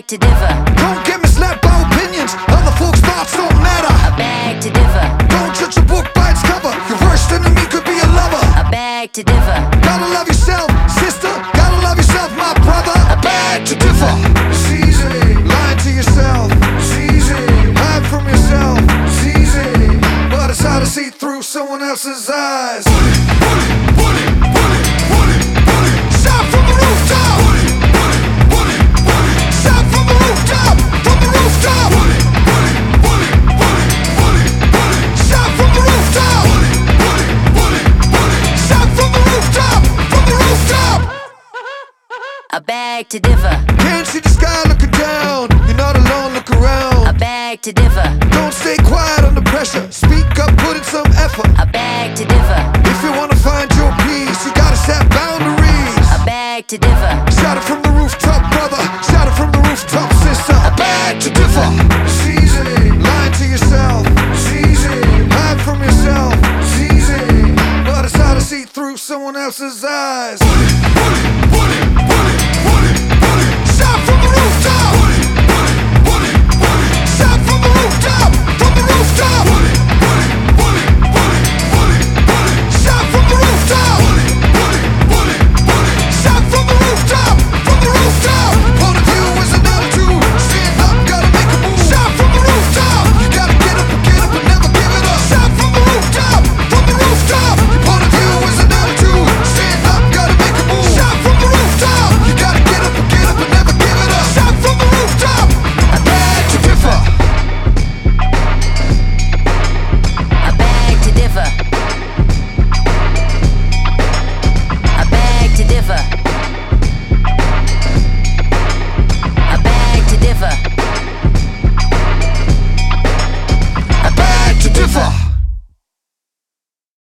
beg to differ. Don't get misled by opinions, other folks' thoughts don't matter. I beg to differ. Don't judge a book by its cover, your worst enemy could be a lover. I beg to differ. Gotta love yourself, sister, gotta love yourself, my brother. I beg to differ. It's easy, lying to yourself. It's easy, hide from yourself. It's easy, but it's hard to see through someone else's eyes. Shout from the rooftop! Shout from the rooftop! From the rooftop! Shout from the rooftop! Shout from the rooftop! From the rooftop! I beg to differ. Can't see the sky looking down. You're not alone, look around. I beg to differ. Don't stay quiet under pressure. Speak up, put in some effort. I beg to differ. If you wanna find your peace, you gotta set boundaries. I beg to differ. Shout it from the rooftop, brother. Shout it from the rooftop, sister. I beg to differ. It's easy, lying to yourself. It's easy, hide from yourself. It's easy, but it's hard to see through someone else's eyes.